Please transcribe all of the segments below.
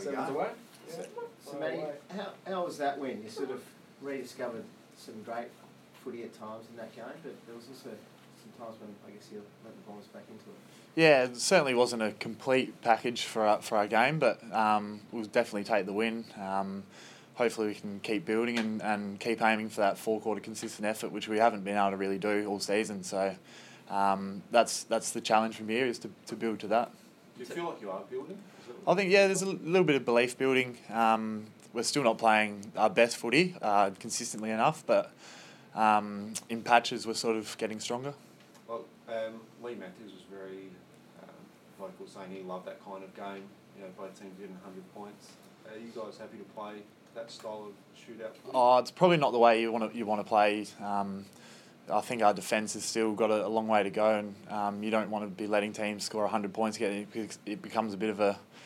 we go. Away. Yeah. So, Matty, how was that win? You sort of rediscovered some great footy at times in that game, but there was also some times when I guess you let the Bombers back into it. Yeah, it certainly wasn't a complete package for our game, but we'll definitely take the win. Hopefully we can keep building and keep aiming for that four-quarter consistent effort, which we haven't been able to really do all season. So that's the challenge from here, is to build to that. Do you feel like you are building? I think, yeah, there's a little bit of belief building. We're still not playing our best footy consistently enough, but in patches we're sort of getting stronger. Well, Lee Matthews was very vocal, saying he loved that kind of game. You know, both teams getting 100 points. Are you guys happy to play that style of shootout footy? Oh, it's probably not the way you want to play. I think our defence has still got a long way to go, and you don't want to be letting teams score 100 points because it becomes a bit of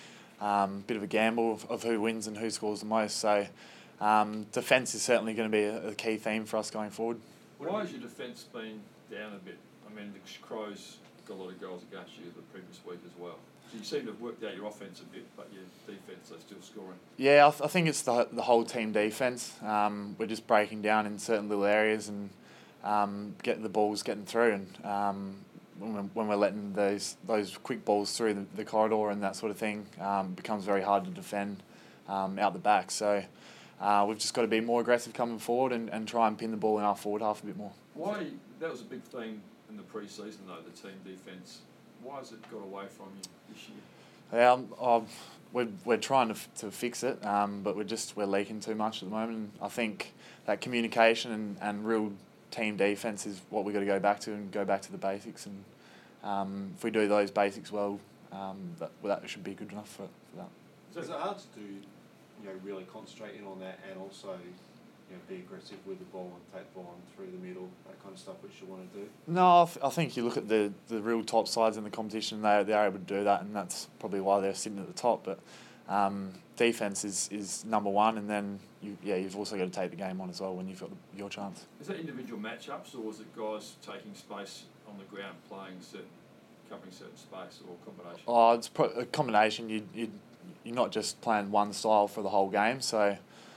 a gamble of who wins and who scores the most. So defence is certainly going to be a key theme for us going forward. Why has your defence been down a bit? I mean, the Crows got a lot of goals against you the previous week as well. So you seem to have worked out your offence a bit, but your defence are still scoring. Yeah, I think it's the whole team defence. We're just breaking down in certain little areas and getting the balls getting through, and when we're letting those quick balls through the corridor and that sort of thing, it becomes very hard to defend out the back. So we've just got to be more aggressive coming forward and try and pin the ball in our forward half a bit more. Why? That was a big theme in the pre-season though, the team defence. Why has it got away from you this year? Yeah, we're trying to fix it, but we're leaking too much at the moment. And I think that communication and real team defence is what we've got to go back to, and go back to the basics. And if we do those basics well, that should be good enough for that. So is it hard to do, really concentrate in on that and also, be aggressive with the ball and take the ball on through the middle, that kind of stuff which you want to do? No, I think you look at the real top sides in the competition, they're able to do that, and that's probably why they're sitting at the top. But defence is number one, and then you've also got to take the game on as well when you've got your chance. Is that individual matchups, or is it guys taking space on the ground, covering certain space, or a combination? Oh, it's a combination. You're not just playing one style for the whole game, so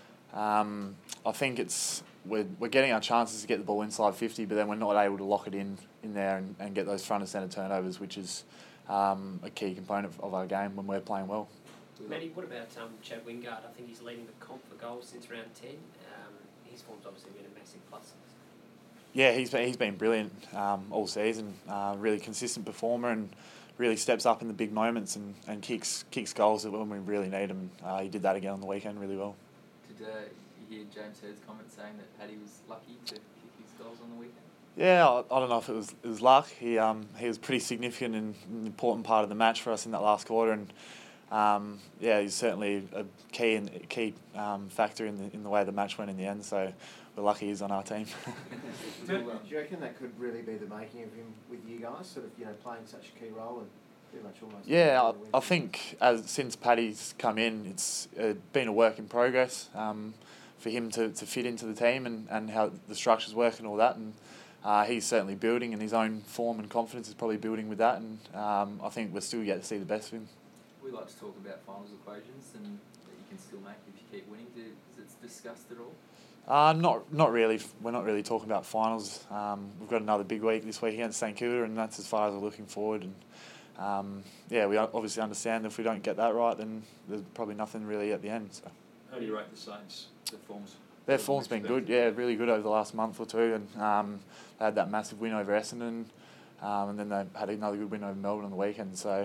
I think we're getting our chances to get the ball inside 50, but then we're not able to lock it in there and get those front and centre turnovers, which is a key component of our game when we're playing well. Matty, what about Chad Wingard? I think he's leading the comp for goals since round 10. His form's obviously been a massive plus. Yeah, he's been brilliant all season. Really consistent performer, and really steps up in the big moments and kicks goals when we really need him. He did that again on the weekend really well. Did you hear James Hurd's comment saying that Paddy was lucky to kick his goals on the weekend? Yeah, I don't know if it was luck. He was pretty significant and an important part of the match for us in that last quarter, and he's certainly a key factor in the way the match went in the end. So we're lucky he's on our team. Do you reckon that could really be the making of him with you guys, sort of playing such a key role and pretty much almost? Yeah, I think since Paddy's come in, it's been a work in progress for him to fit into the team and how the structures work and all that, and he's certainly building, and his own form and confidence is probably building with that, and I think we're still yet to see the best of him. We like to talk about finals equations and that you can still make if you keep winning. Is it discussed at all? Not really. We're not really talking about finals. We've got another big week this week against St Kilda, and that's as far as we're looking forward. And we obviously understand if we don't get that right, then there's probably nothing really at the end. So. How do you rate the Saints, their forms? Their form's been good, really good over the last month or two, and they had that massive win over Essendon, and then they had another good win over Melbourne on the weekend. So,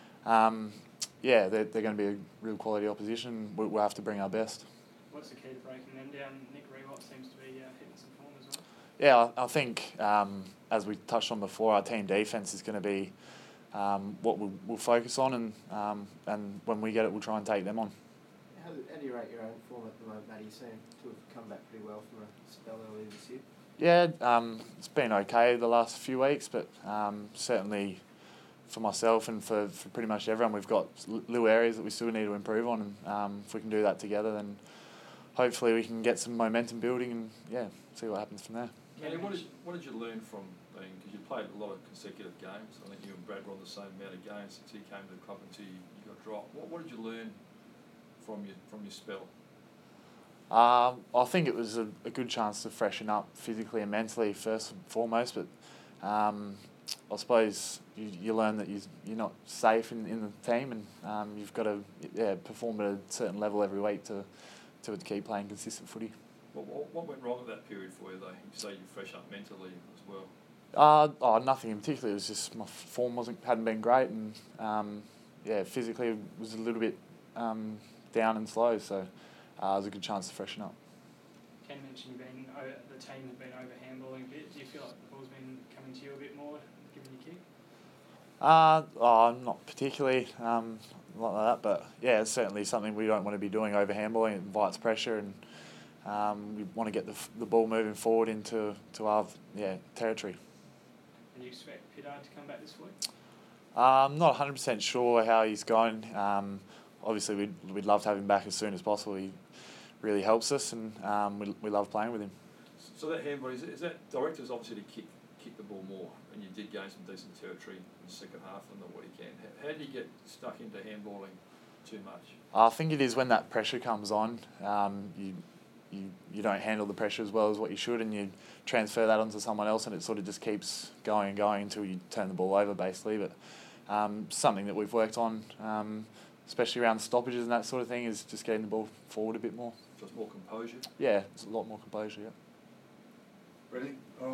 they're going to be a real quality opposition. We'll have to bring our best. What's the key to breaking them down? Nick Rewalt seems to be hitting some form as well. Yeah, I think, as we touched on before, our team defence is going to be what we'll focus on, and when we get it, we'll try and take them on. How do you rate your own form at the moment, Matty? You seem to have come back pretty well from a spell earlier this year. Yeah, it's been okay the last few weeks, but certainly for myself and for pretty much everyone, we've got little areas that we still need to improve on, and if we can do that together, then hopefully we can get some momentum building and see what happens from there. Matty, what did you learn from being, because you played a lot of consecutive games, I think you and Brad were on the same amount of games since he came to the club until you got dropped. What did you learn from your spell? I think it was a good chance to freshen up physically and mentally first and foremost, but I suppose you learn that you're not safe in the team, and you've got to perform at a certain level every week to keep playing consistent footy. What went wrong at that period for you though? You say you fresh up mentally as well. Nothing in particular. It was just my form hadn't been great, and physically it was a little bit down and slow. So it was a good chance to freshen up. Ken mentioned the team had been over handballing a bit. Do you feel like the ball's been coming to you a bit more, giving you kick? Not particularly like that, but yeah, it's certainly something we don't want to be doing over handballing. It invites pressure, and we want to get the ball moving forward into our territory. And you expect Pittard to come back this week? I'm not 100% sure how he's going. Obviously, we'd love to have him back as soon as possible. He really helps us, and we love playing with him. So that handball, is that director's obviously to kick the ball more, and you did gain some decent territory in the second half on the weekend. How do you get stuck into handballing too much? I think it is when that pressure comes on. You don't handle the pressure as well as what you should, and you transfer that onto someone else, and it sort of just keeps going and going until you turn the ball over, basically. But something that we've worked on, especially around stoppages and that sort of thing, is just getting the ball forward a bit more. Just more composure? Yeah, it's a lot more composure, yeah. Ready?